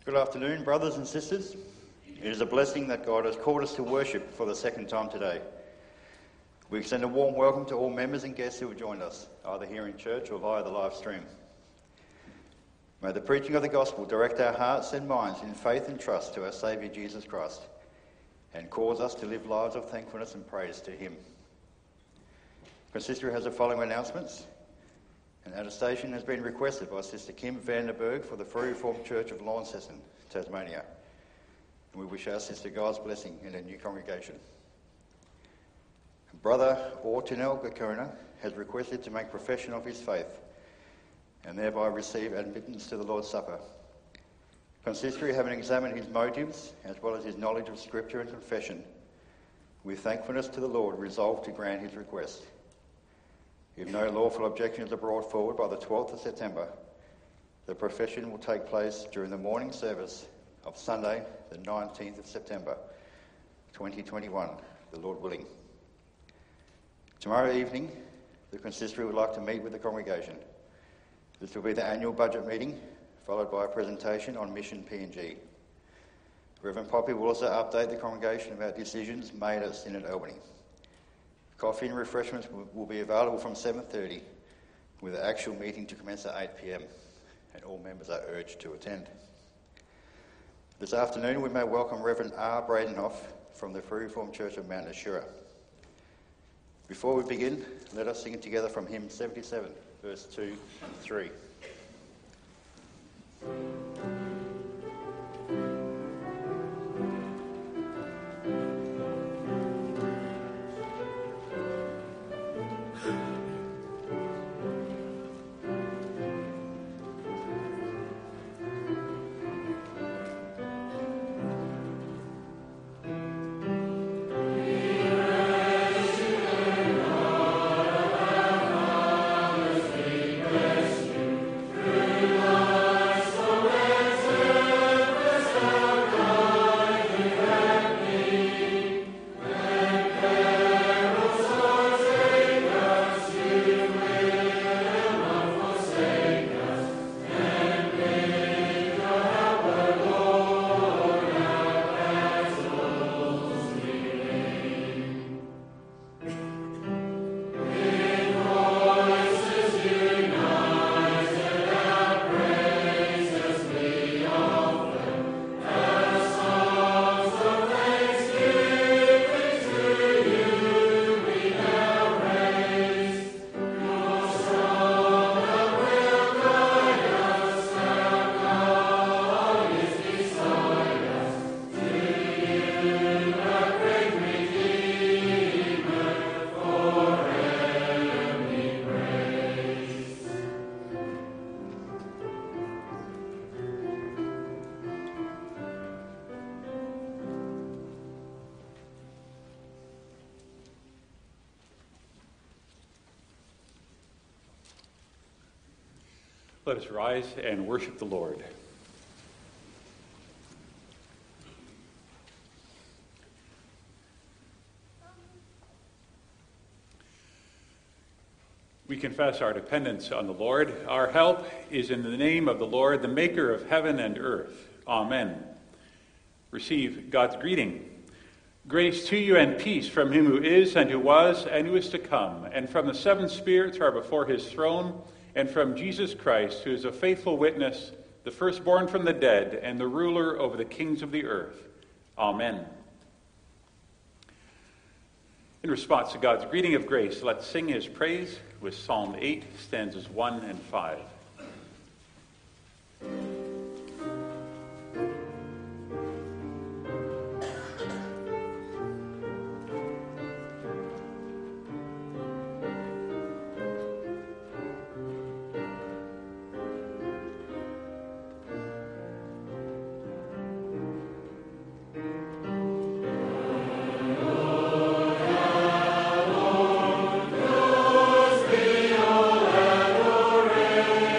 Good afternoon, brothers and sisters. It is a blessing that God has called us to worship for the second time today. We extend a warm welcome to all members and guests who have joined us, either here in church or via the live stream. May the preaching of the gospel direct our hearts and minds in faith and trust to our Saviour Jesus Christ and cause us to live lives of thankfulness and praise to Him. Consistory has the following announcements. An attestation has been requested by Sister Kim Vanderberg for the Free Reformed Church of Launceston, Tasmania. And we wish our sister God's blessing in her new congregation. Brother Ortinel Gakona has requested to make profession of his faith and thereby receive admittance to the Lord's Supper. Consistory, having examined his motives as well as his knowledge of Scripture and confession, with thankfulness to the Lord, resolved to grant his request. If no lawful objections are brought forward by the 12th of September, the profession will take place during the morning service of Sunday, the 19th of September, 2021, the Lord willing. Tomorrow evening, the consistory would like to meet with the congregation. This will be the annual budget meeting, followed by a presentation on Mission PNG. Reverend Poppy will also update the congregation about decisions made at Synod Albany. Coffee and refreshments will be available from 7:30, with the actual meeting to commence at 8 p.m, and all members are urged to attend. This afternoon we may welcome Reverend R. Bradenhoff from the Free Reformed Church of Mount Ashura. Before we begin, let us sing together from hymn 77, verse 2 and 3. Let us rise and worship the Lord. We confess our dependence on the Lord. Our help is in the name of the Lord, the maker of heaven and earth. Amen. Receive God's greeting. Grace to you and peace from him who is and who was and who is to come, and from the seven spirits who are before his throne, and from Jesus Christ, who is a faithful witness, the firstborn from the dead, and the ruler over the kings of the earth. Amen. In response to God's greeting of grace, let's sing his praise with Psalm 8, stanzas 1 and 5. Praise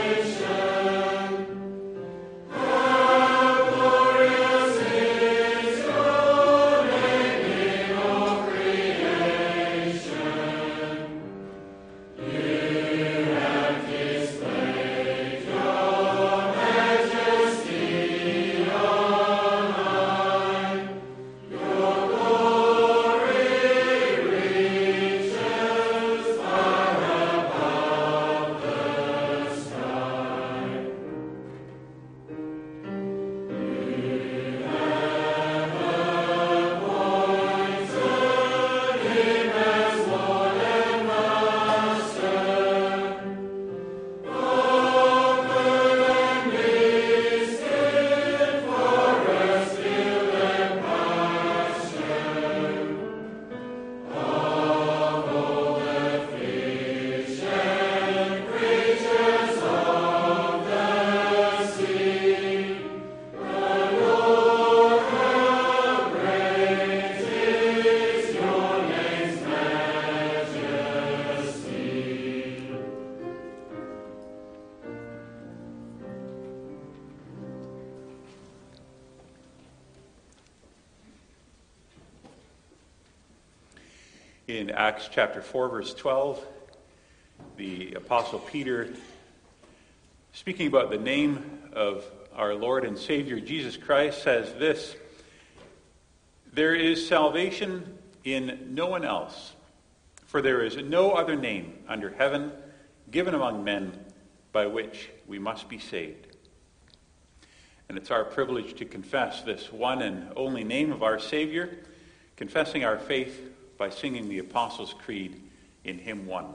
In Acts chapter 4, verse 12, the Apostle Peter, speaking about the name of our Lord and Savior Jesus Christ, says this: "There is salvation in no one else, for there is no other name under heaven given among men by which we must be saved." And it's our privilege to confess this one and only name of our Savior, confessing our faith by singing the Apostles' Creed in Hymn 1.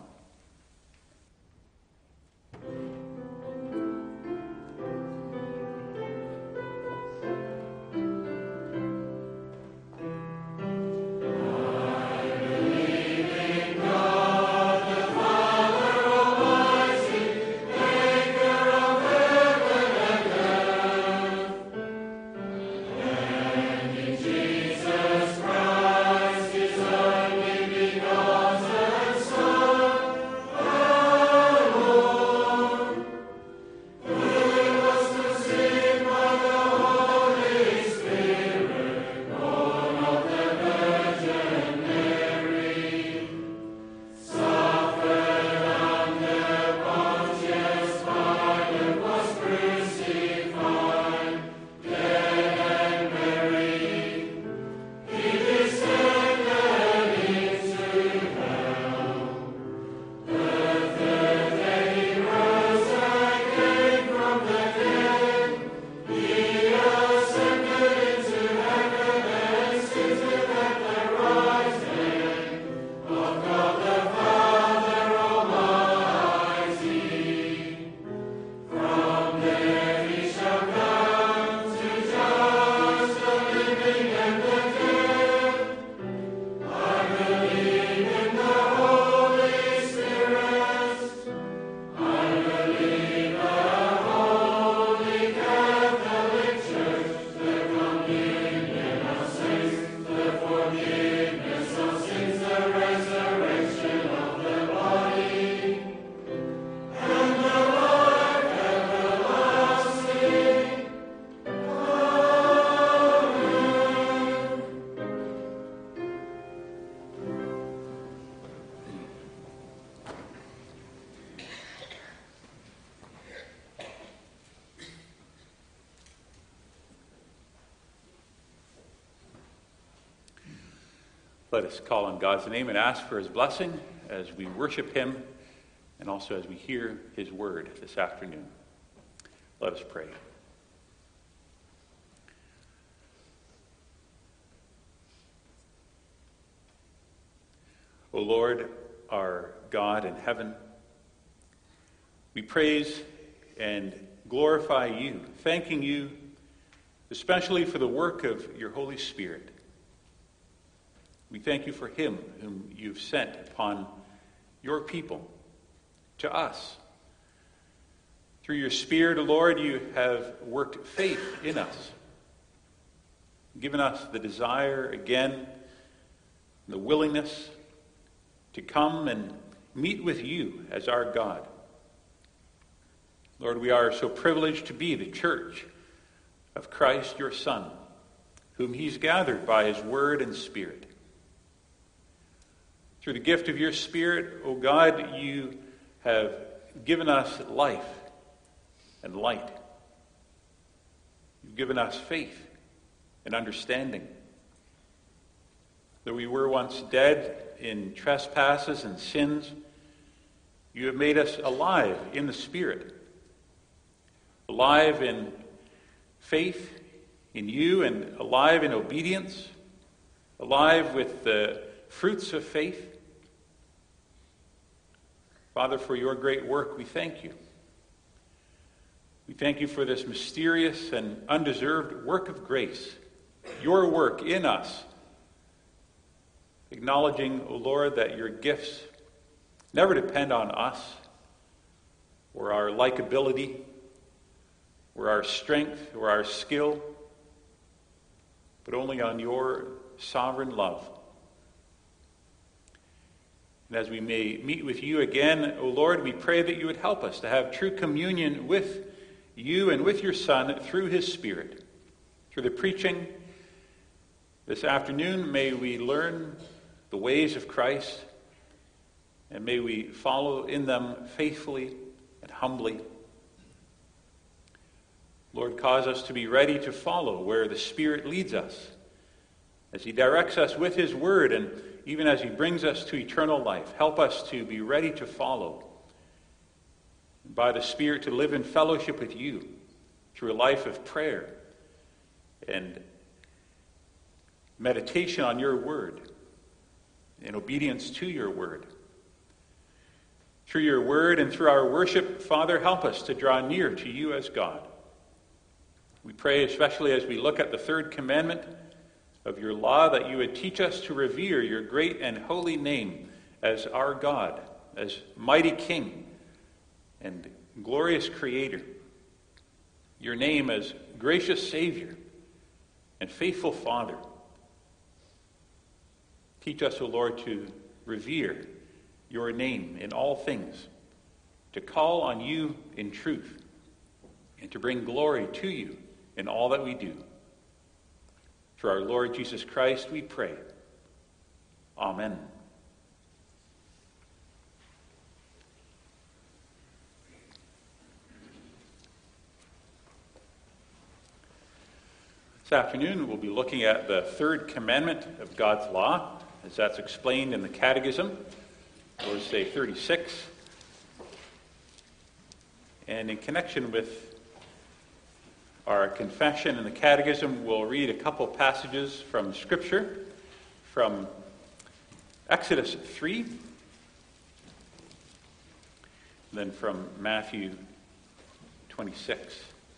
Let us call on God's name and ask for His blessing as we worship Him and also as we hear His word this afternoon. Let us pray. O Lord, our God in heaven, we praise and glorify You, thanking You especially for the work of Your Holy Spirit. We thank You for Him whom You've sent upon Your people, to us. Through Your Spirit, O Lord, You have worked faith in us, given us the desire again, the willingness to come and meet with You as our God. Lord, we are so privileged to be the church of Christ, Your Son, whom He's gathered by His word and Spirit. Through the gift of Your Spirit, O God, You have given us life and light. You've given us faith and understanding. Though we were once dead in trespasses and sins, You have made us alive in the Spirit, alive in faith in You and alive in obedience, alive with the fruits of faith. Father, for Your great work, we thank You. We thank You for this mysterious and undeserved work of grace, Your work in us, acknowledging, O Lord, that Your gifts never depend on us or our likability or our strength or our skill, but only on Your sovereign love. And as we may meet with You again, O Lord, we pray that You would help us to have true communion with You and with Your Son through His Spirit. Through the preaching this afternoon, may we learn the ways of Christ, and may we follow in them faithfully and humbly. Lord, cause us to be ready to follow where the Spirit leads us, as he directs us with his word, and even as he brings us to eternal life. Help us to be ready to follow, by the Spirit to live in fellowship with you through a life of prayer and meditation on your word, in obedience to your word. Through your word and through our worship, Father, help us to draw near to you as God. We pray, especially as we look at the third commandment of your law, that you would teach us to revere your great and holy name as our God, as mighty King and glorious Creator. Your name as gracious Savior and faithful Father. Teach us, O Lord, to revere your name in all things, to call on you in truth, and to bring glory to you in all that we do. Through our Lord Jesus Christ, we pray. Amen. This afternoon, we'll be looking at the third commandment of God's law, as that's explained in the Catechism, Lord's Day 36. And in connection with our confession and the Catechism, we'll read a couple passages from Scripture, from Exodus 3, then from Matthew 26.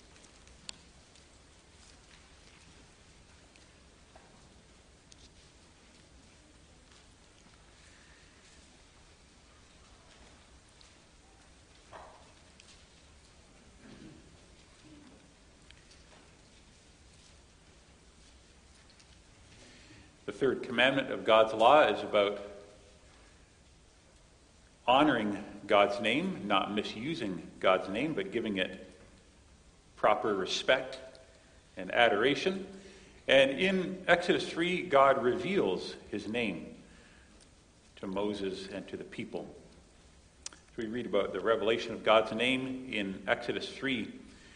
The third commandment of God's law is about honoring God's name, not misusing God's name, but giving it proper respect and adoration. And in Exodus 3, God reveals his name to Moses and to the people. So we read about the revelation of God's name in Exodus 3.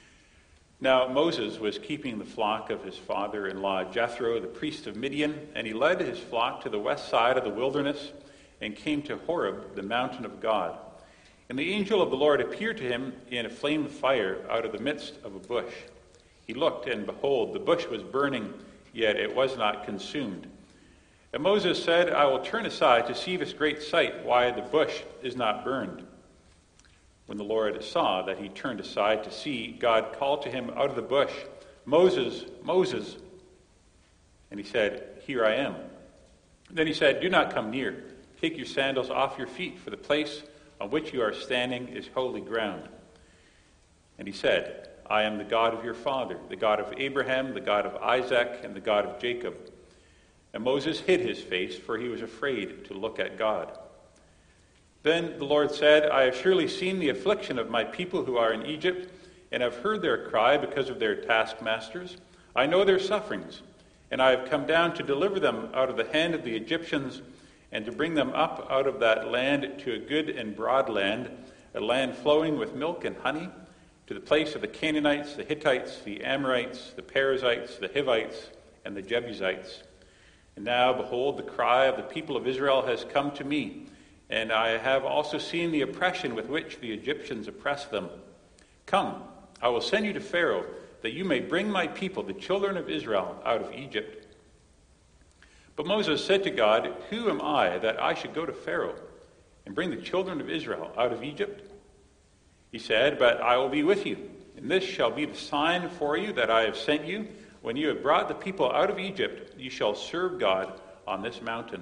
Now Moses was keeping the flock of his father-in-law Jethro, the priest of Midian, and he led his flock to the west side of the wilderness and came to Horeb, the mountain of God. And the angel of the Lord appeared to him in a flame of fire out of the midst of a bush. He looked, and behold, the bush was burning, yet it was not consumed. And Moses said, I will turn aside to see this great sight, why the bush is not burned. When the Lord saw that he turned aside to see, God called to him out of the bush, Moses, Moses. And he said, Here I am. Then he said, Do not come near. Take your sandals off your feet, for the place on which you are standing is holy ground. And he said, I am the God of your father, the God of Abraham, the God of Isaac, and the God of Jacob. And Moses hid his face, for he was afraid to look at God. Then the Lord said, I have surely seen the affliction of my people who are in Egypt, and have heard their cry because of their taskmasters. I know their sufferings, and I have come down to deliver them out of the hand of the Egyptians, and to bring them up out of that land to a good and broad land, a land flowing with milk and honey, to the place of the Canaanites, the Hittites, the Amorites, the Perizzites, the Hivites, and the Jebusites. And now, behold, the cry of the people of Israel has come to me, and I have also seen the oppression with which the Egyptians oppress them. Come, I will send you to Pharaoh, that you may bring my people, the children of Israel, out of Egypt. But Moses said to God, Who am I that I should go to Pharaoh and bring the children of Israel out of Egypt? He said, But I will be with you, and this shall be the sign for you that I have sent you. When you have brought the people out of Egypt, you shall serve God on this mountain.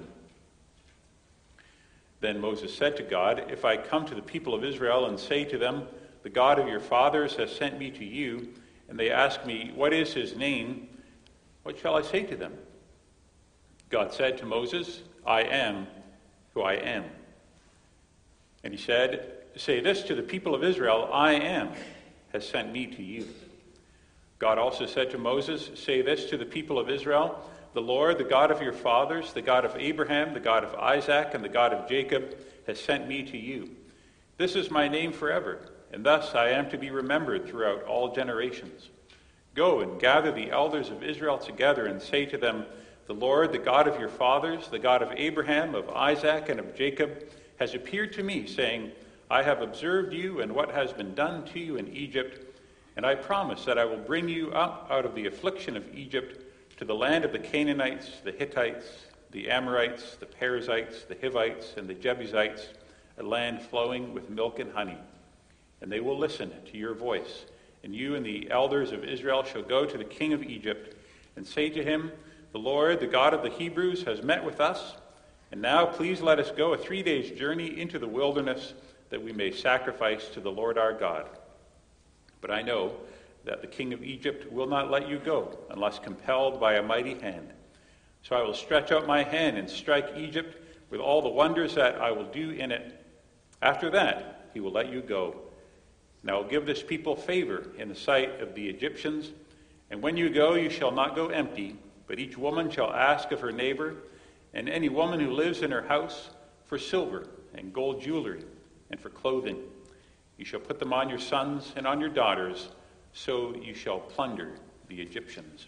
Then Moses said to God, If I come to the people of Israel and say to them, The God of your fathers has sent me to you, and they ask me, What is his name? What shall I say to them? God said to Moses, I am who I am. And he said, Say this to the people of Israel, I am has sent me to you. God also said to Moses, Say this to the people of Israel, the Lord, the God of your fathers, the God of Abraham, the God of Isaac, and the God of Jacob, has sent me to you. This is my name forever, and thus I am to be remembered throughout all generations. Go and gather the elders of Israel together and say to them, the Lord, the God of your fathers, the God of Abraham, of Isaac, and of Jacob, has appeared to me, saying, I have observed you and what has been done to you in Egypt, and I promise that I will bring you up out of the affliction of Egypt to the land of the Canaanites, the Hittites, the Amorites, the Perizzites, the Hivites, and the Jebusites, a land flowing with milk and honey. And they will listen to your voice. And you and the elders of Israel shall go to the king of Egypt and say to him, the Lord, the God of the Hebrews, has met with us. And now please let us go a 3 days' journey into the wilderness that we may sacrifice to the Lord our God. But I know that the king of Egypt will not let you go unless compelled by a mighty hand. So I will stretch out my hand and strike Egypt with all the wonders that I will do in it. After that, he will let you go. And I will give this people favor in the sight of the Egyptians. And when you go, you shall not go empty, but each woman shall ask of her neighbor, and any woman who lives in her house, for silver and gold jewelry and for clothing. You shall put them on your sons and on your daughters, so you shall plunder the Egyptians.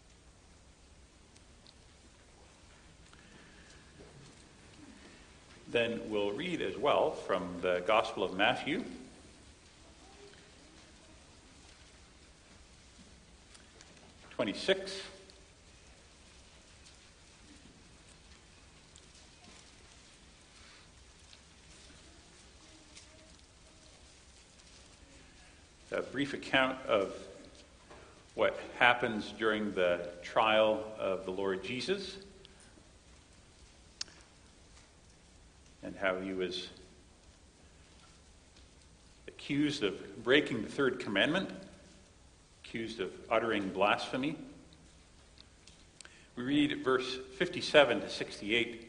Then we'll read as well from the Gospel of Matthew. (26). A brief account of what happens during the trial of the Lord Jesus and how he was accused of breaking the third commandment, accused of uttering blasphemy. We read verse 57 to 68.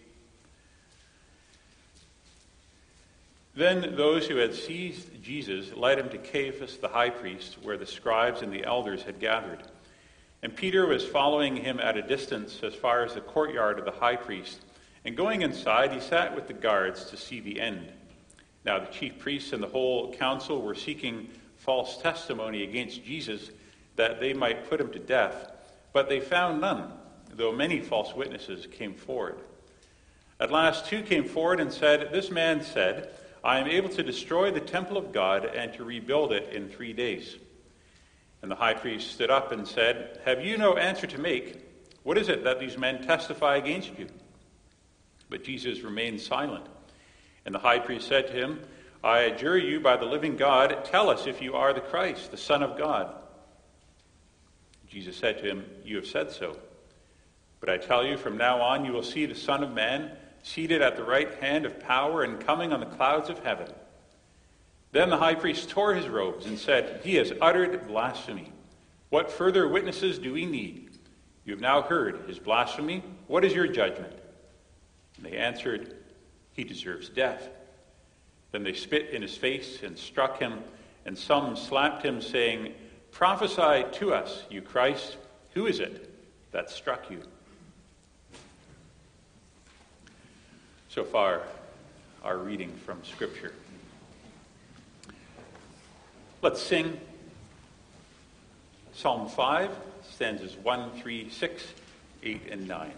Then those who had seized Jesus led him to Caiaphas the high priest, where the scribes and the elders had gathered. And Peter was following him at a distance as far as the courtyard of the high priest. And going inside, he sat with the guards to see the end. Now the chief priests and the whole council were seeking false testimony against Jesus, that they might put him to death. But they found none, though many false witnesses came forward. At last 2 came forward and said, this man said, I am able to destroy the temple of God and to rebuild it in 3 days. And the high priest stood up and said, have you no answer to make? What is it that these men testify against you? But Jesus remained silent. And the high priest said to him, I adjure you by the living God, tell us if you are the Christ, the Son of God. Jesus said to him, you have said so. But I tell you, from now on you will see the Son of Man seated at the right hand of power and coming on the clouds of heaven. Then the high priest tore his robes and said, he has uttered blasphemy. What further witnesses do we need? You have now heard his blasphemy. What is your judgment? And they answered, he deserves death. Then they spit in his face and struck him, and some slapped him, saying, prophesy to us, you Christ. Who is it that struck you? So far, our reading from Scripture. Let's sing Psalm 5, stanzas 1, 3, 6, 8, and 9.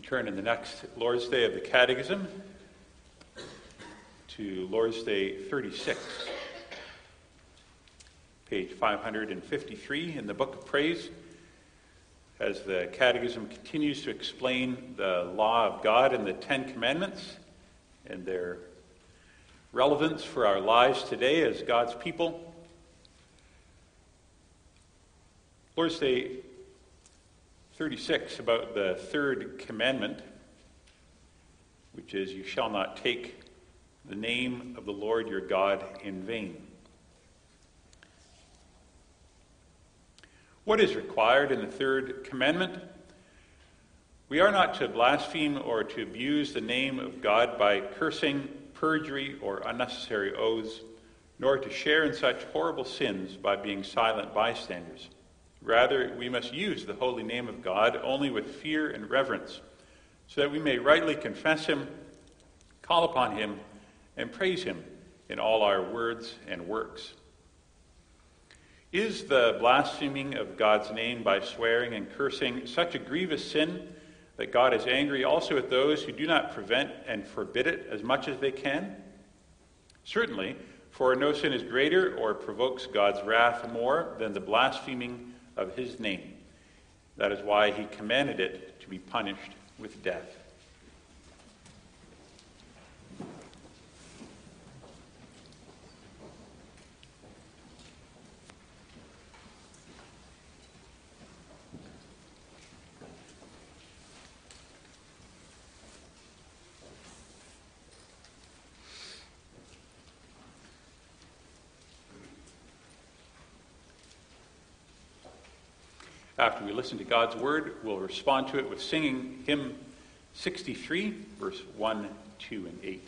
turn in the next Lord's Day of the Catechism to Lord's Day 36, page 553 in the Book of Praise, as the Catechism continues to explain the law of God and the Ten Commandments and their relevance for our lives today as God's people. Lord's Day 36, about the third commandment, which is, "You shall not take the name of the Lord your God in vain." What is required in the third commandment? We are not to blaspheme or to abuse the name of God by cursing, perjury, or unnecessary oaths, nor to share in such horrible sins by being silent bystanders. Rather, we must use the holy name of God only with fear and reverence, so that we may rightly confess him, call upon him, and praise him in all our words and works. Is the blaspheming of God's name by swearing and cursing such a grievous sin that God is angry also at those who do not prevent and forbid it as much as they can? Certainly, for no sin is greater or provokes God's wrath more than the blaspheming of his name. That is why he commanded it to be punished with death. After we listen to God's word, we'll respond to it with singing hymn 63, verse 1, 2, and 8.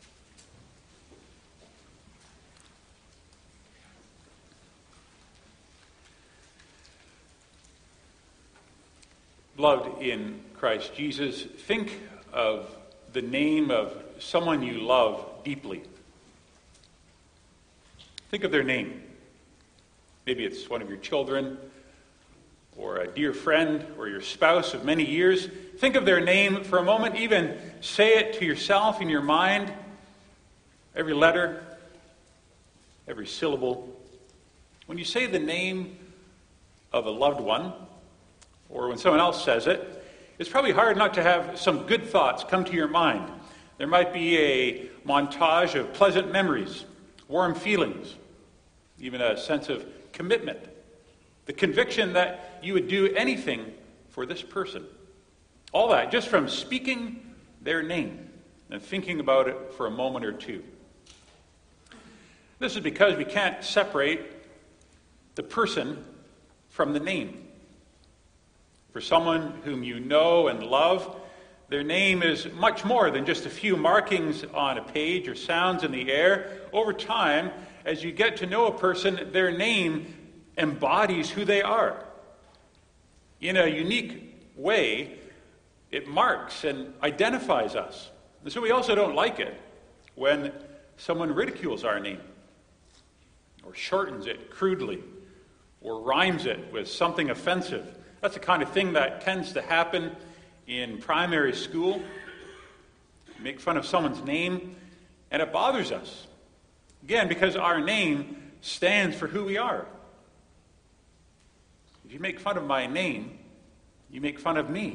Beloved in Christ Jesus, think of the name of someone you love deeply. Think of their name. Maybe it's one of your children, or a dear friend, or your spouse of many years. Think of their name for a moment. Even say it to yourself in your mind. Every letter, every syllable. When you say the name of a loved one, or when someone else says it, it's probably hard not to have some good thoughts come to your mind. There might be a montage of pleasant memories, warm feelings, even a sense of commitment. The conviction that you would do anything for this person. All that just from speaking their name and thinking about it for a moment or two. This is because we can't separate the person from the name. For someone whom you know and love, their name is much more than just a few markings on a page or sounds in the air. Over time, as you get to know a person, their name embodies who they are. In a unique way, it marks and identifies us. And so we also don't like it when someone ridicules our name, or shortens it crudely, or rhymes it with something offensive. That's the kind of thing that tends to happen in primary school. You make fun of someone's name, and it bothers us. Again, because our name stands for who we are. If you make fun of my name, you make fun of me.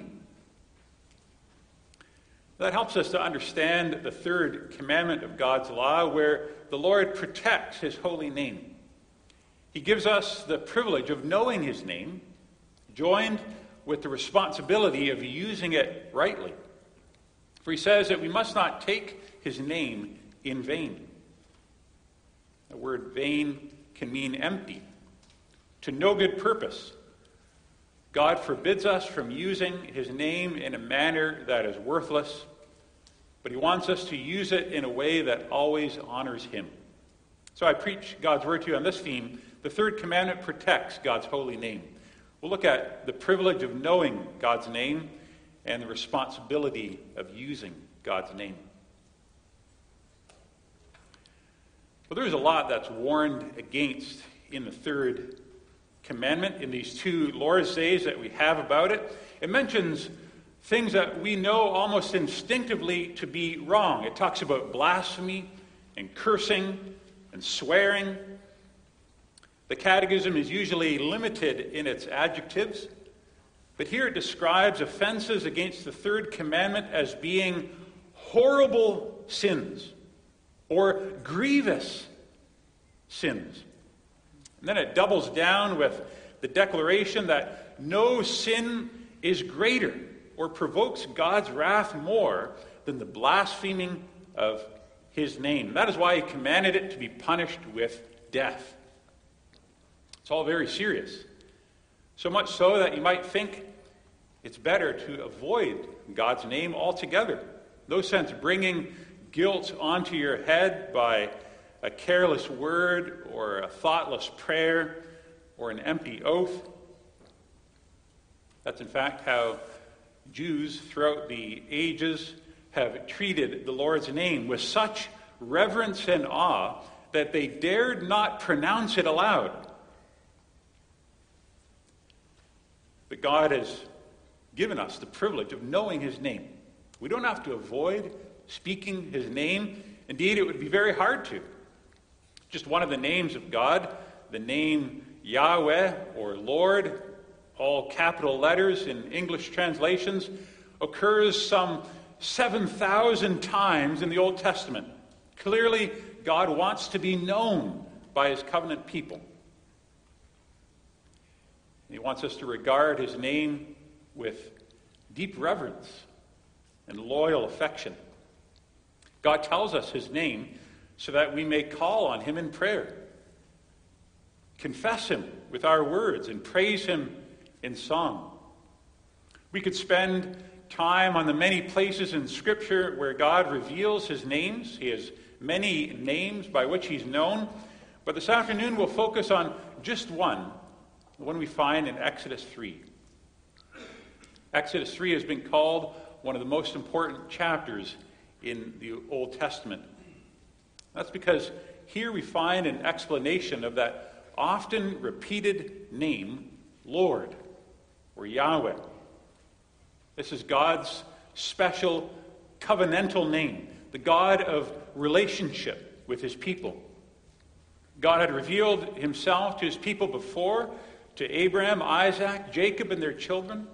That helps us to understand the third commandment of God's law, where the Lord protects his holy name. He gives us the privilege of knowing his name, joined with the responsibility of using it rightly. For he says that we must not take his name in vain. The word vain can mean empty, to no good purpose. God forbids us from using his name in a manner that is worthless, but he wants us to use it in a way that always honors him. So I preach God's word to you on this theme. The third commandment protects God's holy name. We'll look at the privilege of knowing God's name and the responsibility of using God's name. Well, there's a lot that's warned against in the third commandment, in these two Lord's Days that we have about it. It mentions things that we know almost instinctively to be wrong. It talks about blasphemy and cursing and swearing. The Catechism is usually limited in its adjectives, but here it describes offenses against the third commandment as being horrible sins or grievous sins. And then it doubles down with the declaration that no sin is greater or provokes God's wrath more than the blaspheming of his name. That is why he commanded it to be punished with death. It's all very serious. So much so that you might think it's better to avoid God's name altogether. No sense bringing guilt onto your head by a careless word or a thoughtless prayer or an empty oath. That's in fact how Jews throughout the ages have treated the Lord's name, with such reverence and awe that they dared not pronounce it aloud. But God has given us the privilege of knowing his name. We don't have to avoid speaking his name. Indeed, it would be very hard to. Just one of the names of God, the name Yahweh or Lord, all capital letters in English translations, occurs some 7,000 times in the Old Testament. Clearly, God wants to be known by his covenant people. He wants us to regard his name with deep reverence and loyal affection. God tells us his name so that we may call on him in prayer, confess him with our words, and praise him in song. We could spend time on the many places in Scripture where God reveals his names. He has many names by which he's known. But this afternoon we'll focus on just one, the one we find in Exodus 3. Exodus 3 has been called one of the most important chapters in the Old Testament. That's because here we find an explanation of that often repeated name, Lord, or Yahweh. This is God's special covenantal name, the God of relationship with his people. God had revealed himself to his people before, to Abraham, Isaac, Jacob, and their children.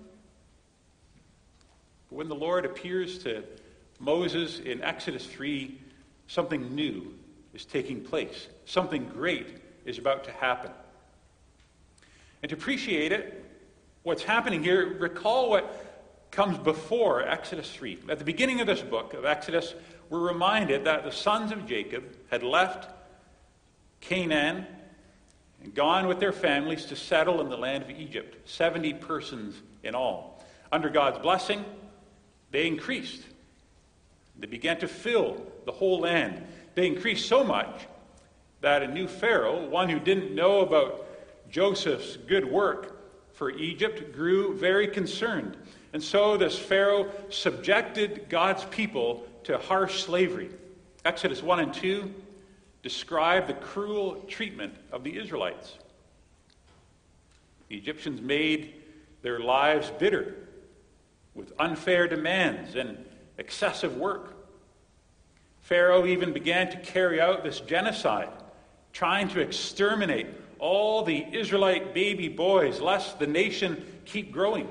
But when the Lord appears to Moses in Exodus 3, something new is taking place. Something great is about to happen. And to appreciate it, what's happening here, recall what comes before Exodus 3. At the beginning of this book of Exodus, we're reminded that the sons of Jacob had left Canaan and gone with their families to settle in the land of Egypt, 70 persons in all. Under God's blessing, they increased. They began to fill the whole land. They increased so much that a new Pharaoh, one who didn't know about Joseph's good work for Egypt, grew very concerned. And so this Pharaoh subjected God's people to harsh slavery. Exodus 1 and 2 describe the cruel treatment of the Israelites. The Egyptians made their lives bitter with unfair demands and excessive work. Pharaoh even began to carry out this genocide, trying to exterminate all the Israelite baby boys, lest the nation keep growing.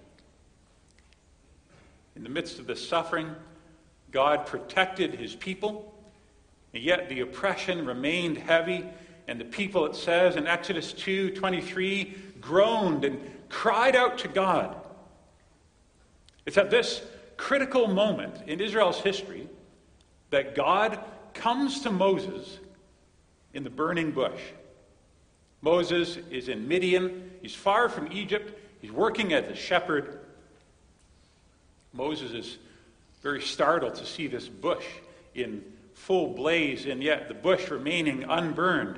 In the midst of this suffering, God protected his people, and yet the oppression remained heavy, and the people, it says in Exodus 2:23, groaned and cried out to God. It's at this critical moment in Israel's history that God comes to Moses in the burning bush. Moses is in Midian. He's far from Egypt. He's working as a shepherd. Moses is very startled to see this bush in full blaze, and yet the bush remaining unburned.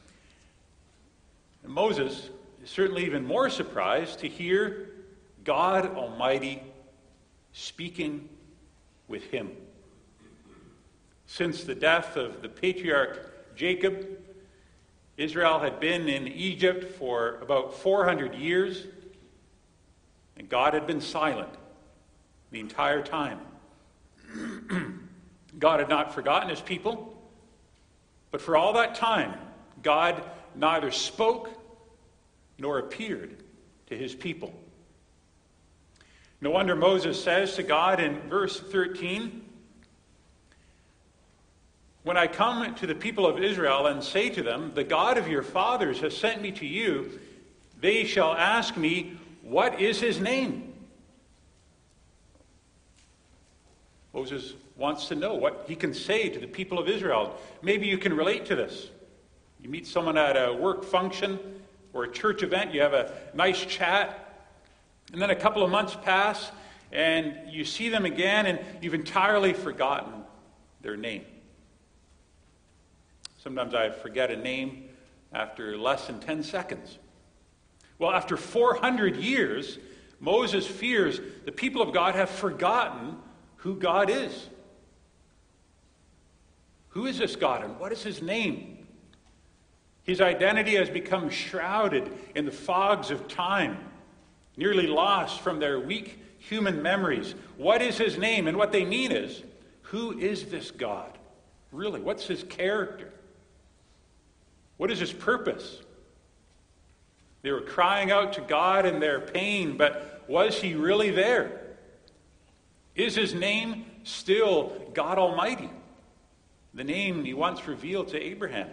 And Moses is certainly even more surprised to hear God Almighty speaking with him. Since the death of the patriarch Jacob, Israel had been in Egypt for about 400 years, and God had been silent. the entire time. God had not forgotten his people, but for all that time, God neither spoke nor appeared to his people. No wonder Moses says to God in verse 13, "When I come to the people of Israel and say to them, 'The God of your fathers has sent me to you,' they shall ask me, 'What is his name?'" Moses wants to know what he can say to the people of Israel. Maybe you can relate to this. You meet someone at a work function or a church event, you have a nice chat, and then a couple of months pass, and you see them again, and you've entirely forgotten their name. Sometimes I forget a name after less than 10 seconds. Well, after 400 years, Moses fears the people of God have forgotten who God is. Who is this God, and what is his name? His identity has become shrouded in the fogs of time, nearly lost from their weak human memories. What is his name? And what they mean is, who is this God? Really, what's his character? What is his purpose? They were crying out to God in their pain, but was he really there? Is his name still God Almighty? The name he once revealed to Abraham.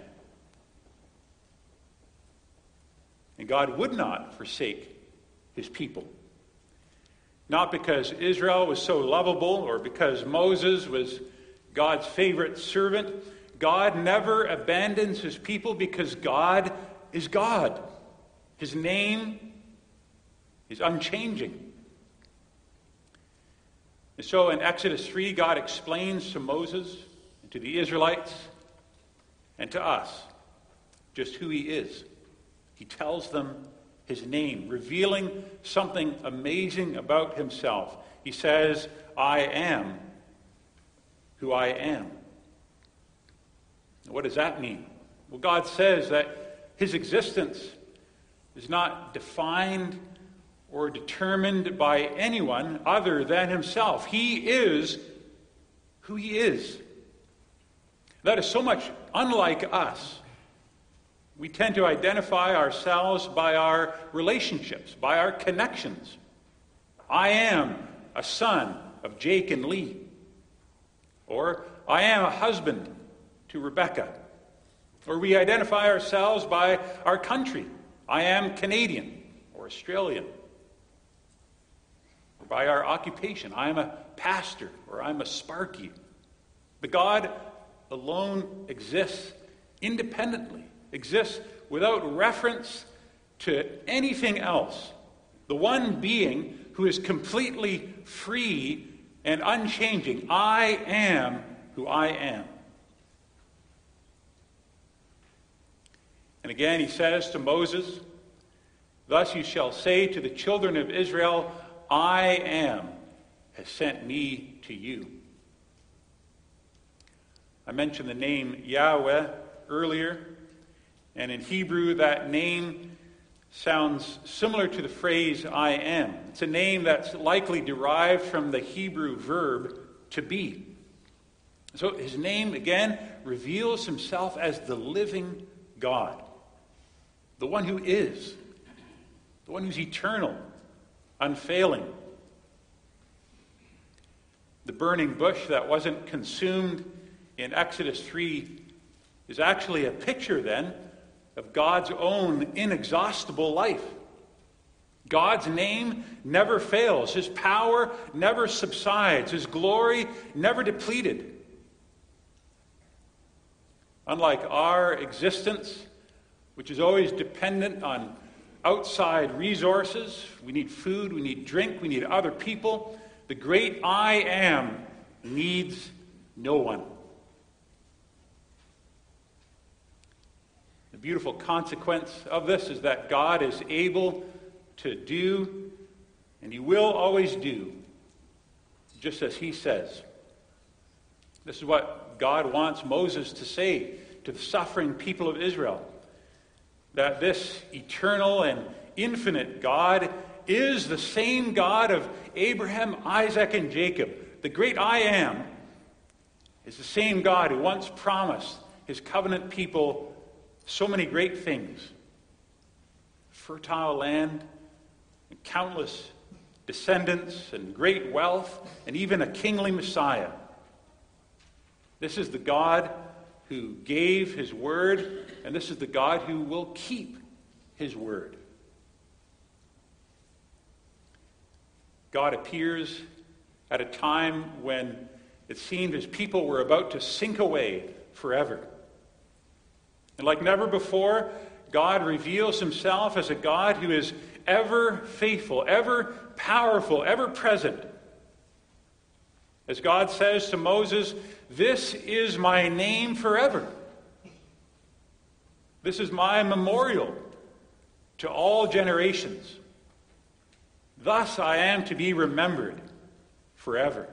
And God would not forsake his people. Not because Israel was so lovable or because Moses was God's favorite servant. God never abandons his people because God is God. His name is unchanging. And so in Exodus 3, God explains to Moses and to the Israelites and to us just who he is. He tells them his name, revealing something amazing about himself. He says, "I am who I am." What does that mean? Well, God says that his existence is not defined or determined by anyone other than himself. He is who he is. That is so much unlike us. We tend to identify ourselves by our relationships, by our connections. I am a son of Jake and Lee. Or I am a husband to Rebecca. Or we identify ourselves by our country. I am Canadian or Australian. Or by our occupation. I am a pastor or I'm a Sparky. But God alone exists independently, exists without reference to anything else. The one being who is completely free and unchanging. I am who I am. And again he says to Moses, "Thus you shall say to the children of Israel, I am has sent me to you." I mentioned the name Yahweh earlier, and in Hebrew that name sounds similar to the phrase I am. It's a name that's likely derived from the Hebrew verb to be. So his name again reveals himself as the living God, the one who is, the one who's eternal, unfailing. The burning bush that wasn't consumed in Exodus 3 is actually a picture then of God's own inexhaustible life. God's name never fails. His power never subsides. His glory never depleted. Unlike our existence, which is always dependent on outside resources, we need food, we need drink, we need other people, the great I am needs no one. The beautiful consequence of this is that God is able to do, and he will always do, just as he says. This is what God wants Moses to say to the suffering people of Israel, that this eternal and infinite God is the same God of Abraham, Isaac, and Jacob. The great I Am is the same God who once promised his covenant people so many great things. Fertile land, and countless descendants, and great wealth, and even a kingly Messiah. This is the God who gave his word, and this is the God who will keep his word. God appears at a time when it seemed his people were about to sink away forever. And like never before, God reveals himself as a God who is ever faithful, ever powerful, ever present. As God says to Moses, "This is my name forever. This is my memorial to all generations. Thus I am to be remembered forever."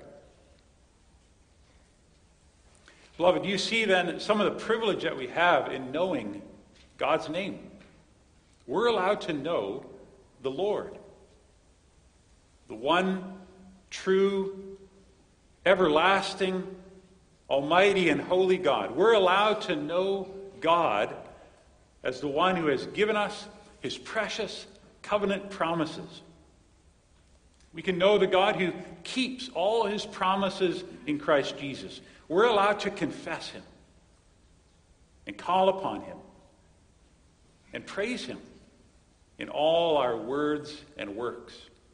Beloved, you see then some of the privilege that we have in knowing God's name. We're allowed to know the Lord, the one true, everlasting, almighty, and holy God. We're allowed to know God as the one who has given us his precious covenant promises. We can know the God who keeps all his promises in Christ Jesus. We're allowed to confess him and call upon him and praise him in all our words and works.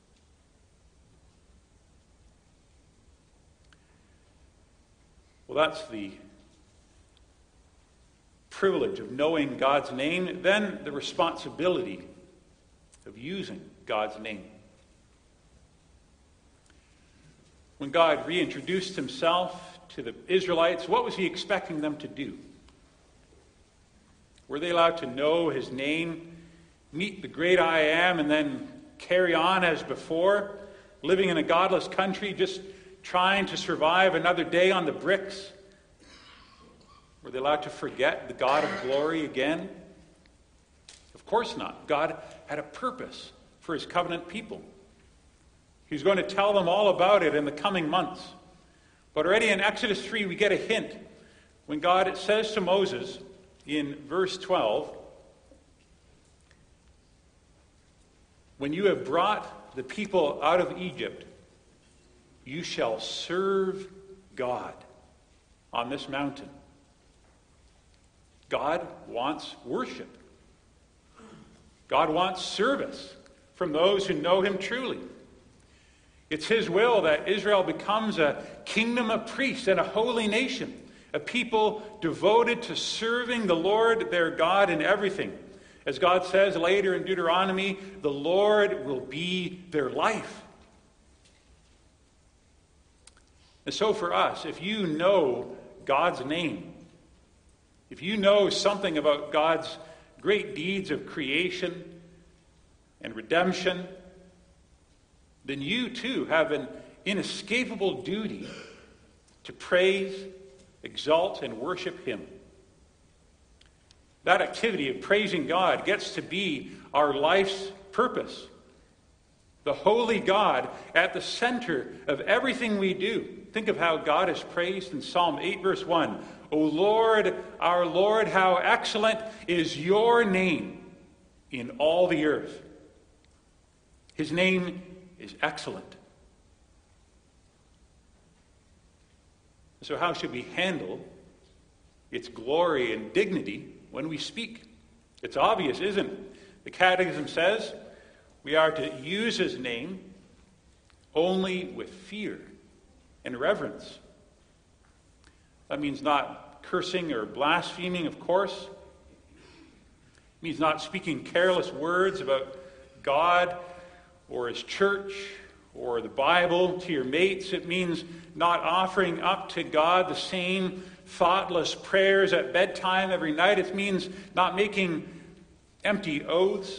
Well, that's the privilege of knowing God's name, then the responsibility of using God's name. When God reintroduced himself to the Israelites, what was he expecting them to do? Were they allowed to know his name, meet the great I Am, and then carry on as before, living in a godless country, just trying to survive another day on the bricks? Were they allowed to forget the God of glory again? Of course not. God had a purpose for his covenant people. He was going to tell them all about it in the coming months. But already in Exodus 3, we get a hint. When God says to Moses in verse 12, "When you have brought the people out of Egypt, you shall serve God on this mountain." God wants worship. God wants service from those who know him truly. It's his will that Israel becomes a kingdom of priests and a holy nation, a people devoted to serving the Lord their God in everything. As God says later in Deuteronomy, the Lord will be their life. And so for us, if you know God's name, if you know something about God's great deeds of creation and redemption, then you too have an inescapable duty to praise, exalt, and worship him. That activity of praising God gets to be our life's purpose. The holy God at the center of everything we do. Think of how God is praised in Psalm 8, verse 1. "O Lord, our Lord, how excellent is your name in all the earth." His name is excellent. So how should we handle its glory and dignity when we speak? It's obvious, isn't it? The Catechism says we are to use his name only with fear and reverence. That means not cursing or blaspheming, of course. It means not speaking careless words about God or his church or the Bible to your mates. It means not offering up to God the same thoughtless prayers at bedtime every night. It means not making empty oaths.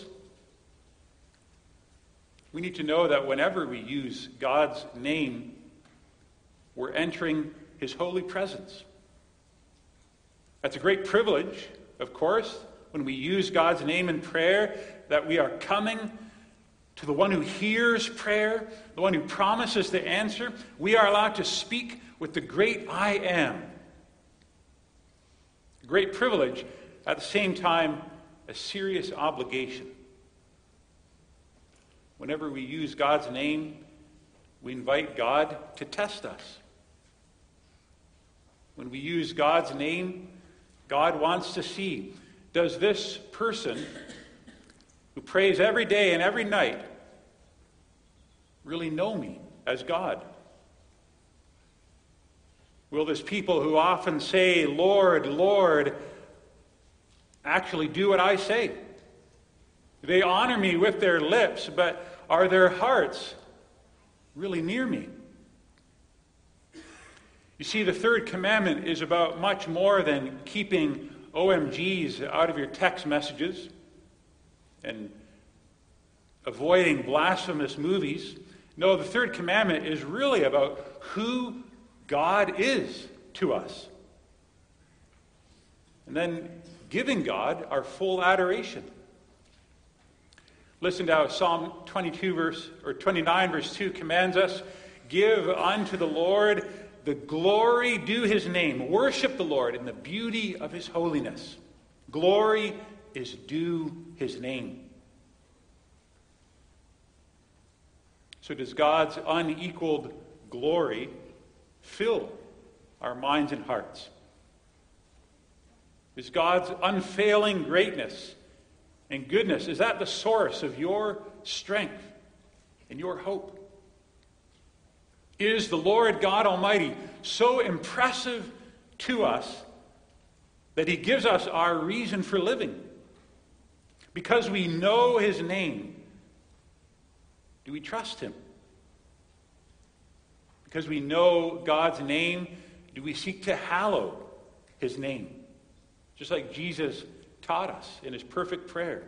We need to know that whenever we use God's name, we're entering his holy presence. That's a great privilege, of course, when we use God's name in prayer, that we are coming to the one who hears prayer, the one who promises to answer. We are allowed to speak with the great I am. A great privilege, at the same time, a serious obligation. Whenever we use God's name, we invite God to test us. When we use God's name, God wants to see, does this person who prays every day and every night really know me as God? Will this people who often say, Lord, Lord, actually do what I say? They honor me with their lips, but are their hearts really near me? You see, the third commandment is about much more than keeping OMGs out of your text messages and avoiding blasphemous movies. No, the third commandment is really about who God is to us. And then giving God our full adoration. Listen to how Psalm 29 verse 2 commands us, give unto the Lord the glory due his name. Worship the Lord in the beauty of his holiness. Glory is due his name. So does God's unequaled glory fill our minds and hearts? Is God's unfailing greatness and goodness, is that the source of your strength and your hope? Is the Lord God Almighty so impressive to us that he gives us our reason for living? Because we know his name, do we trust him? Because we know God's name, do we seek to hallow his name? Just like Jesus taught us in his perfect prayer.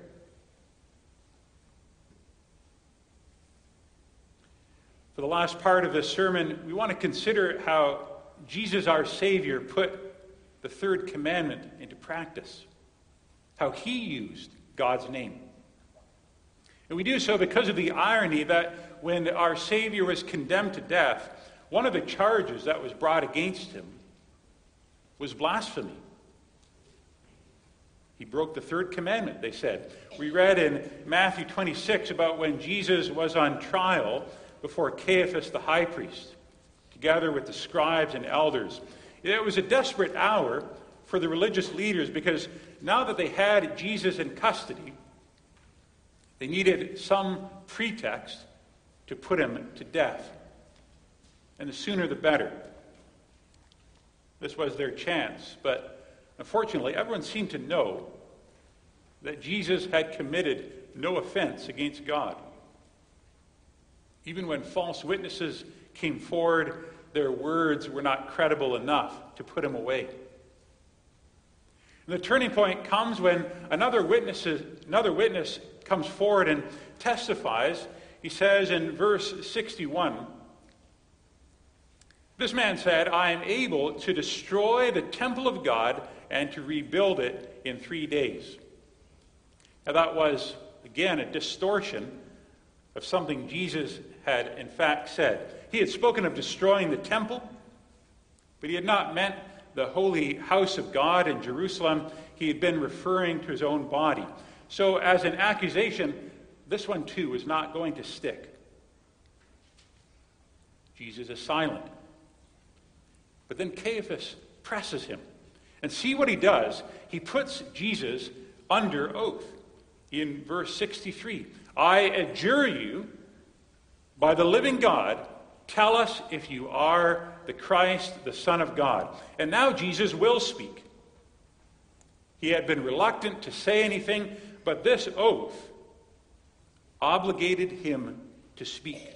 For the last part of this sermon, we want to consider how Jesus, our Savior, put the third commandment into practice. How he used God's name. And we do so because of the irony that when our Savior was condemned to death, one of the charges that was brought against him was blasphemy. He broke the third commandment, they said. We read in Matthew 26 about when Jesus was on trial before Caiaphas the high priest, together with the scribes and elders. It was a desperate hour for the religious leaders because now that they had Jesus in custody, they needed some pretext to put him to death. And the sooner the better. This was their chance, but unfortunately, everyone seemed to know that Jesus had committed no offense against God. Even when false witnesses came forward, their words were not credible enough to put him away. And the turning point comes when another witness comes forward and testifies. He says in verse 61, this man said, I am able to destroy the temple of God and to rebuild it in 3 days. Now that was, again, a distortion of something Jesus had in fact said. He had spoken of destroying the temple, but he had not meant the holy house of God in Jerusalem. He had been referring to his own body. So as an accusation, this one too was not going to stick. Jesus is silent. But then Caiaphas presses him. And see what he does. He puts Jesus under oath. In verse 63, I adjure you by the living God, tell us if you are the Christ, the Son of God. And now Jesus will speak. He had been reluctant to say anything, but this oath obligated him to speak.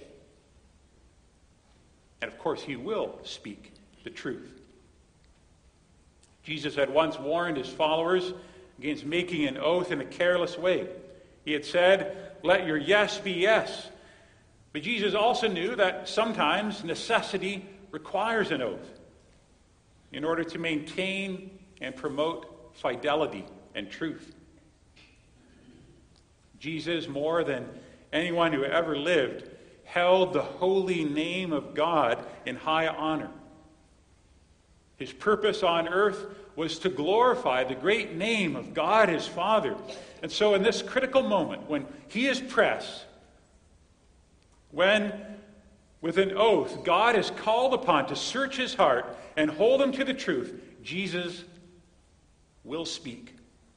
And of course, he will speak the truth. Jesus had once warned his followers against making an oath in a careless way. He had said, let your yes be yes. But Jesus also knew that sometimes necessity requires an oath in order to maintain and promote fidelity and truth. Jesus, more than anyone who ever lived, held the holy name of God in high honor. His purpose on earth was to glorify the great name of God his Father. And so in this critical moment, when he is pressed, when with an oath God is called upon to search his heart and hold him to the truth, Jesus will speak.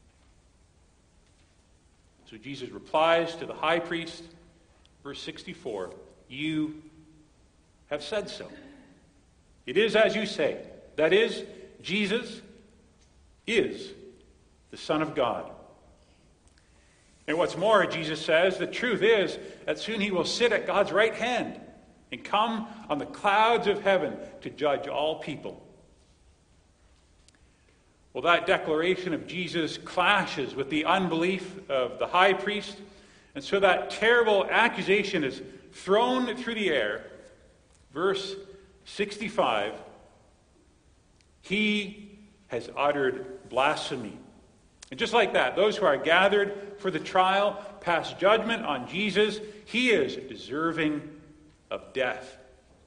So Jesus replies to the high priest, verse 64, "You have said so. It is as you say." That is, Jesus is the Son of God. And what's more, Jesus says, the truth is that soon he will sit at God's right hand and come on the clouds of heaven to judge all people. Well, that declaration of Jesus clashes with the unbelief of the high priest, and so that terrible accusation is thrown through the air. Verse 65, he has uttered blasphemy. And just like that, those who are gathered for the trial pass judgment on Jesus. He is deserving of death.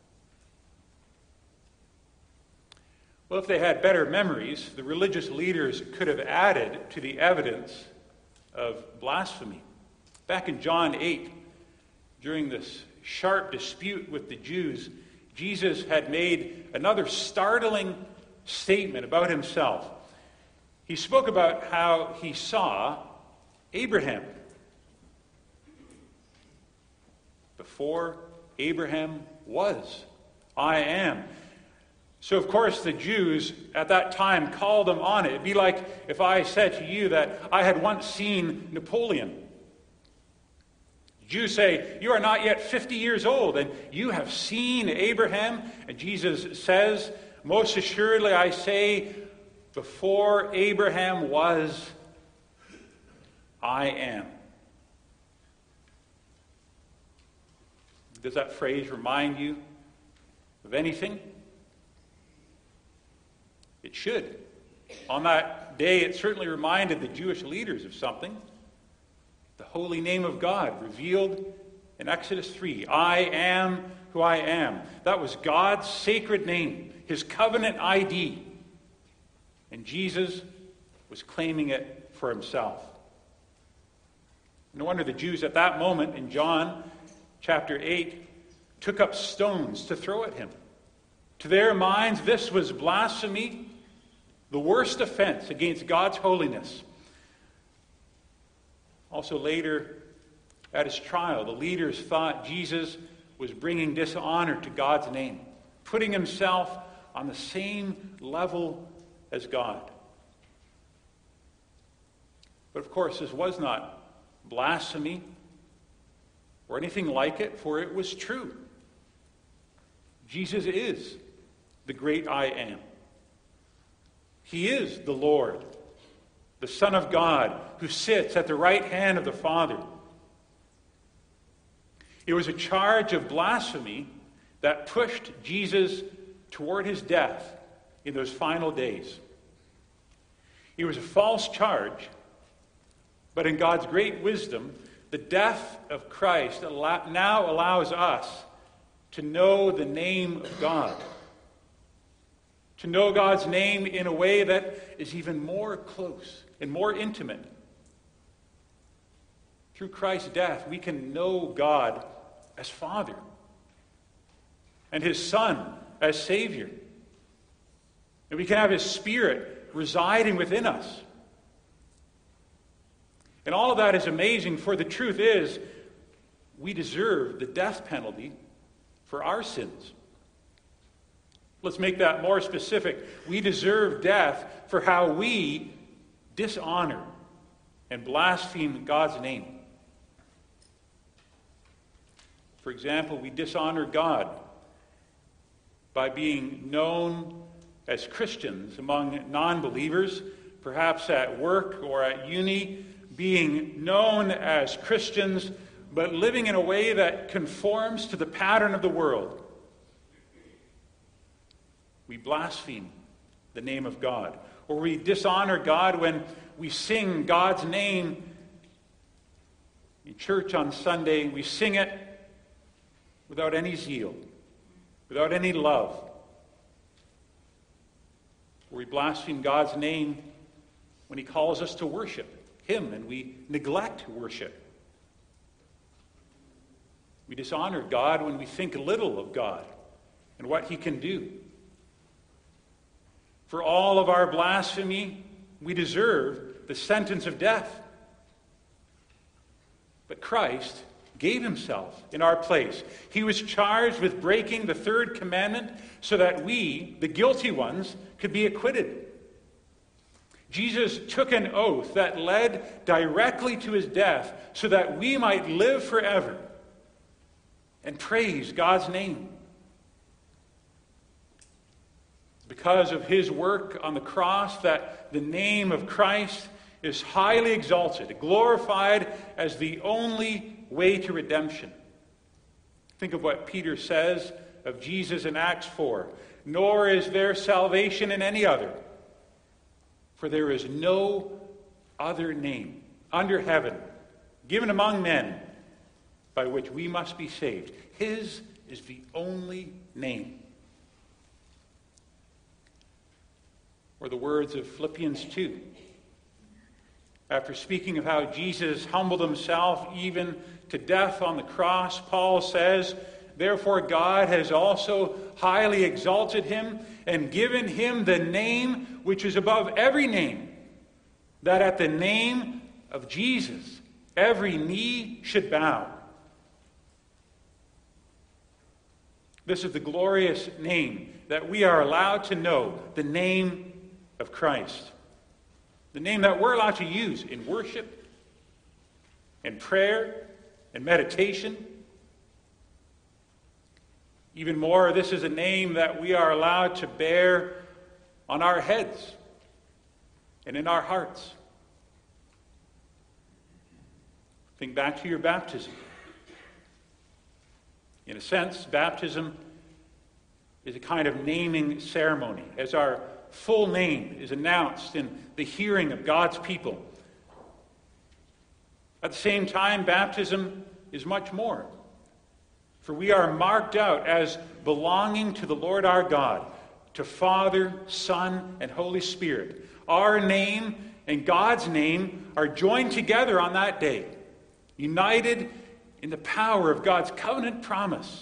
Well, if they had better memories, the religious leaders could have added to the evidence of blasphemy. Back in John 8, during this sharp dispute with the Jews, Jesus had made another startling statement about himself. He spoke about how he saw Abraham. Before Abraham was, I am. So, of course, the Jews at that time called him on it. It'd be like if I said to you that I had once seen Napoleon. Jews say, "You are not yet 50 years old, and you have seen Abraham." And Jesus says, "Most assuredly I say, before Abraham was, I am." Does that phrase remind you of anything? It should. On that day, it certainly reminded the Jewish leaders of something. The holy name of God revealed in Exodus 3. I am who I am. That was God's sacred name, his covenant ID. And Jesus was claiming it for himself. No wonder the Jews at that moment in John chapter 8 took up stones to throw at him. To their minds, this was blasphemy, the worst offense against God's holiness. Also later, at his trial, the leaders thought Jesus was bringing dishonor to God's name, putting himself on the same level as God. But of course, this was not blasphemy or anything like it, for it was true. Jesus is the great I am. He is the Lord, the Son of God, who sits at the right hand of the Father. It was a charge of blasphemy that pushed Jesus toward his death in those final days. It was a false charge, but in God's great wisdom, the death of Christ now allows us to know the name of God. To know God's name in a way that is even more close and more intimate. Through Christ's death, we can know God as Father and his Son as Savior. And we can have his Spirit residing within us. And all of that is amazing, for the truth is, we deserve the death penalty for our sins. Let's make that more specific. We deserve death for how we dishonor and blaspheme God's name. For example, we dishonor God by being known as Christians among non-believers, perhaps at work or at uni, being known as Christians, but living in a way that conforms to the pattern of the world. We blaspheme the name of God, or we dishonor God when we sing God's name In church on Sunday, we sing it without any zeal, without any love. We blaspheme God's name when he calls us to worship him, and we neglect worship. We dishonor God when we think little of God and what he can do. For all of our blasphemy, we deserve the sentence of death. But Christ gave himself in our place. He was charged with breaking the third commandment so that we, the guilty ones, could be acquitted. Jesus took an oath that led directly to his death so that we might live forever and praise God's name. Because of his work on the cross, that the name of Christ is highly exalted, glorified as the only way to redemption. Think of what Peter says of Jesus in Acts 4. Nor is there salvation in any other, for there is no other name under heaven given among men by which we must be saved. His is the only name. Or the words of Philippians 2. After speaking of how Jesus humbled himself even to death on the cross, Paul says, therefore God has also highly exalted him and given him the name which is above every name, that at the name of Jesus every knee should bow. This is the glorious name that we are allowed to know, the name of Christ. The name that we're allowed to use in worship, in prayer, and meditation. Even more, this is a name that we are allowed to bear on our heads and in our hearts. Think back to your baptism. In a sense, baptism is a kind of naming ceremony, as our full name is announced in the hearing of God's people. At the same time, baptism is much more. For we are marked out as belonging to the Lord our God, to Father, Son, and Holy Spirit. Our name and God's name are joined together on that day, united in the power of God's covenant promise.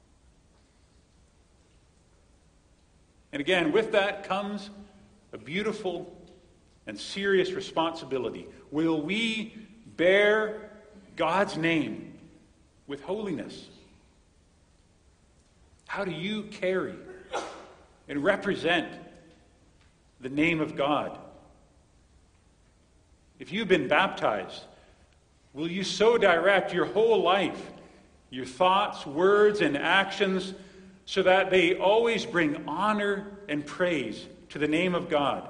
And again, with that comes a beautiful and serious responsibility. Will we bear God's name with holiness? How do you carry and represent the name of God? If you've been baptized, will you so direct your whole life, your thoughts, words, and actions, so that they always bring honor and praise to the name of God?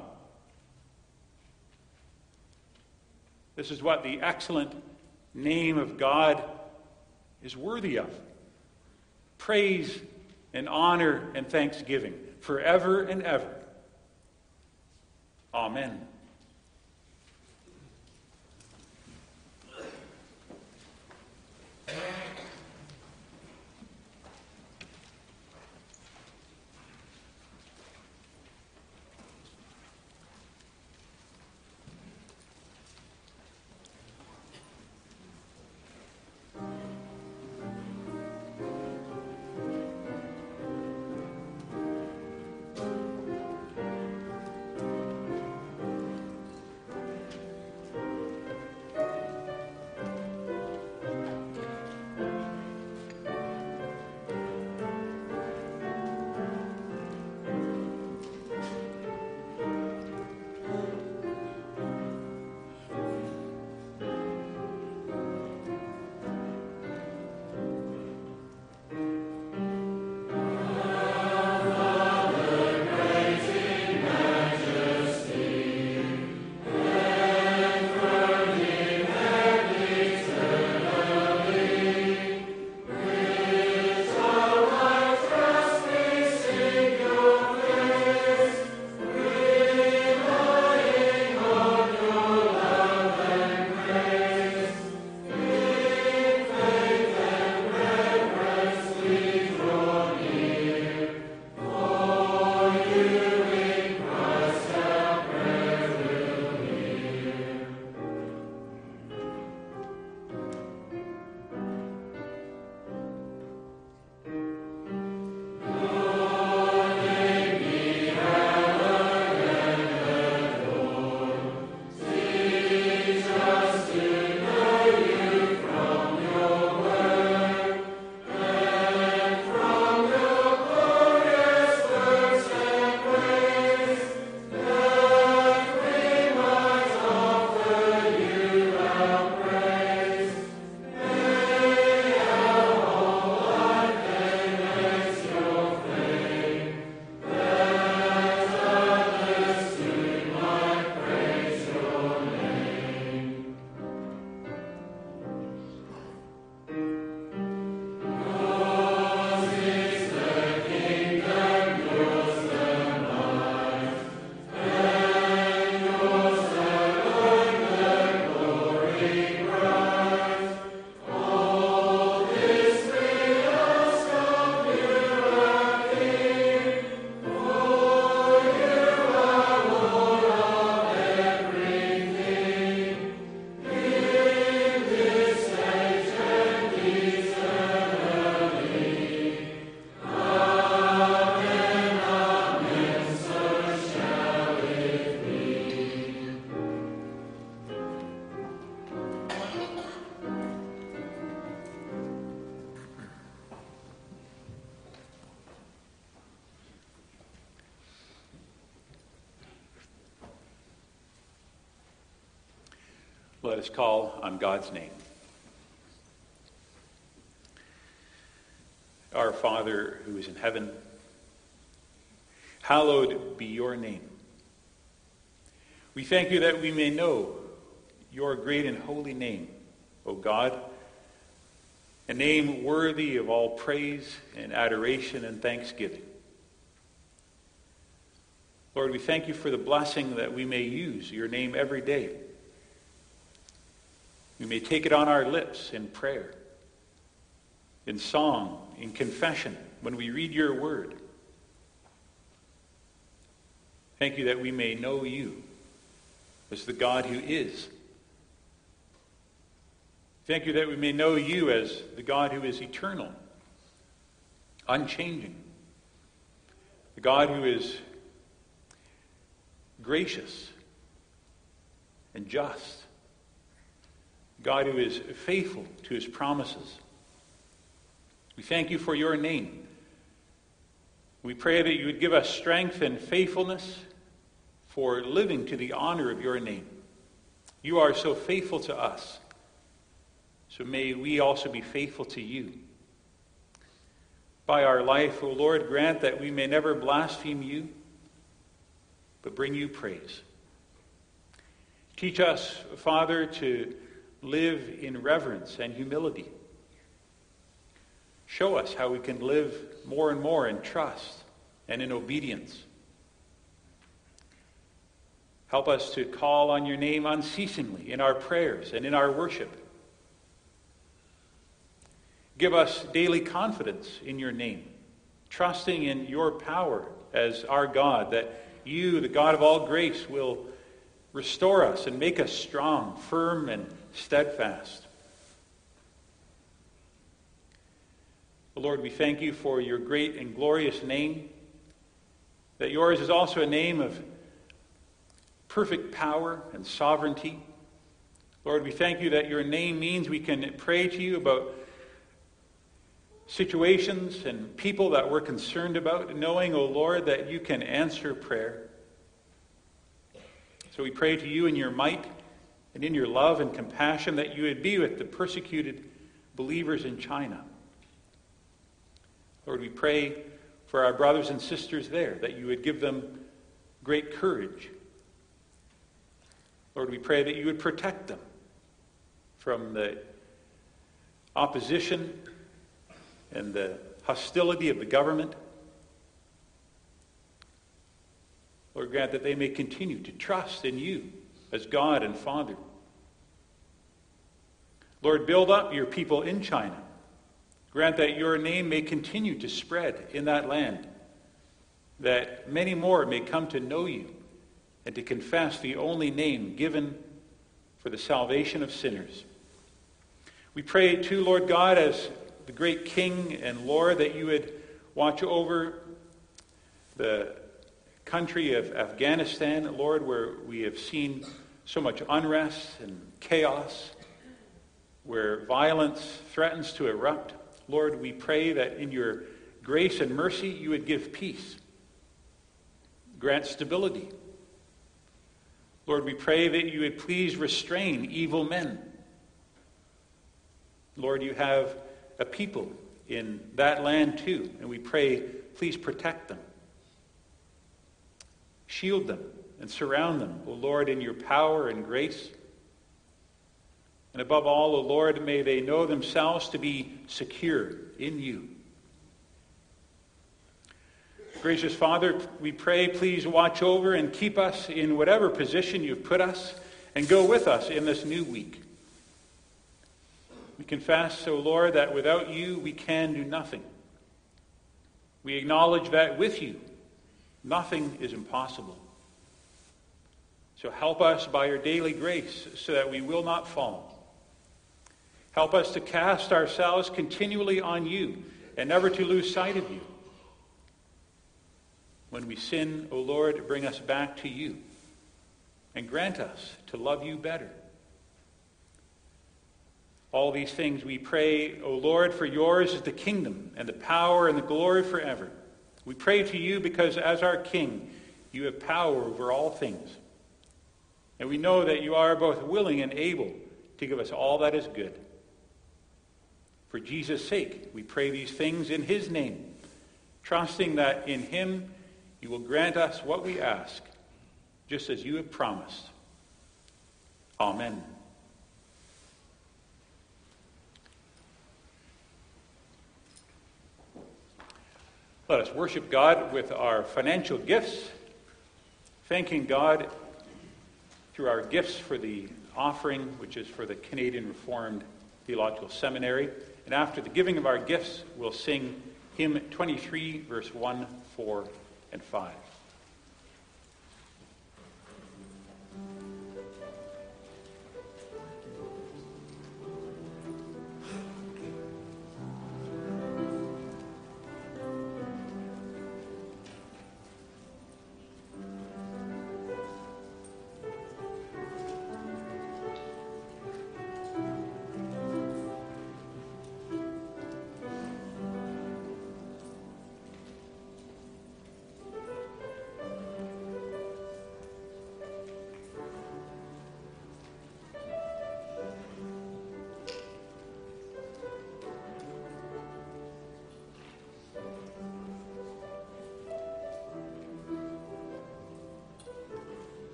This is what the excellent name of God is worthy of. Praise and honor and thanksgiving forever and ever. Amen. let us call on God's name. Our Father who is in heaven, hallowed be your name. We thank you that we may know your great and holy name, O God, a name worthy of all praise and adoration and thanksgiving. Lord, we thank you for the blessing that we may use your name every day. We may take it on our lips in prayer, in song, in confession, when we read your word. Thank you that we may know you as the God who is. Thank you that we may know you as the God who is eternal, unchanging, the God who is gracious and just, God who is faithful to his promises. We thank you for your name. We pray that you would give us strength and faithfulness for living to the honor of your name. You are so faithful to us, so may we also be faithful to you. By our life, O Lord, grant that we may never blaspheme you, but bring you praise. Teach us, Father, to live in reverence and humility. Show us how we can live more and more in trust and in obedience. Help us to call on your name unceasingly in our prayers and in our worship. Give us daily confidence in your name, trusting in your power as our God, that you, the God of all grace, will restore us and make us strong, firm, and steadfast. Lord, we thank you for your great and glorious name, that yours is also a name of perfect power and sovereignty. Lord, we thank you that your name means we can pray to you about situations and people that we're concerned about, knowing, O Lord, that you can answer prayer. So we pray to you in your might and in your love and compassion that you would be with the persecuted believers in China. Lord, we pray for our brothers and sisters there, that you would give them great courage. Lord, we pray that you would protect them from the opposition and the hostility of the government. Lord, grant that they may continue to trust in you as God and Father. Lord, build up your people in China. Grant that your name may continue to spread in that land, that many more may come to know you and to confess the only name given for the salvation of sinners. We pray too, Lord God, as the great King and Lord, that you would watch over the country of Afghanistan, Lord, where we have seen so much unrest and chaos, where violence threatens to erupt. Lord, we pray that in your grace and mercy you would give peace, grant stability. Lord, we pray that you would please restrain evil men. Lord, you have a people in that land too, and we pray, please protect them. Shield them and surround them, O Lord, in your power and grace. And above all, O Lord, may they know themselves to be secure in you. Gracious Father, we pray, please watch over and keep us in whatever position you've put us, and go with us in this new week. We confess, O Lord, that without you we can do nothing. We acknowledge that with you nothing is impossible. So help us by your daily grace so that we will not fall. Help us to cast ourselves continually on you and never to lose sight of you. When we sin, O Lord, bring us back to you and grant us to love you better. All these things we pray, O Lord, for yours is the kingdom and the power and the glory forever. We pray to you because as our King, you have power over all things. And we know that you are both willing and able to give us all that is good. For Jesus' sake, we pray these things in his name, trusting that in him you will grant us what we ask, just as you have promised. Amen. Let us worship God with our financial gifts, thanking God through our gifts for the offering, which is for the Canadian Reformed Theological Seminary. And after the giving of our gifts, we'll sing hymn 23, verse 1, 4, and 5.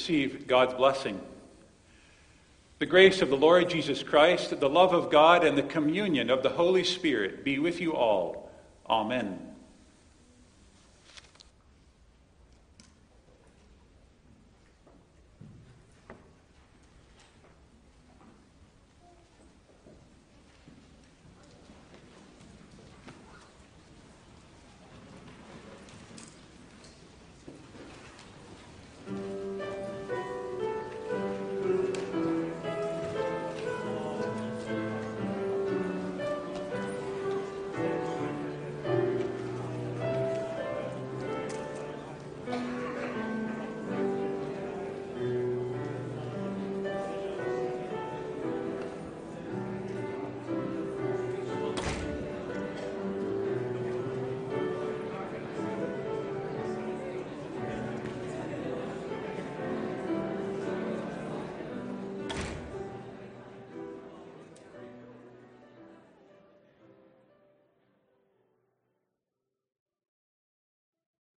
receive God's blessing. The grace of the Lord Jesus Christ, the love of God, and the communion of the Holy Spirit be with you all. Amen.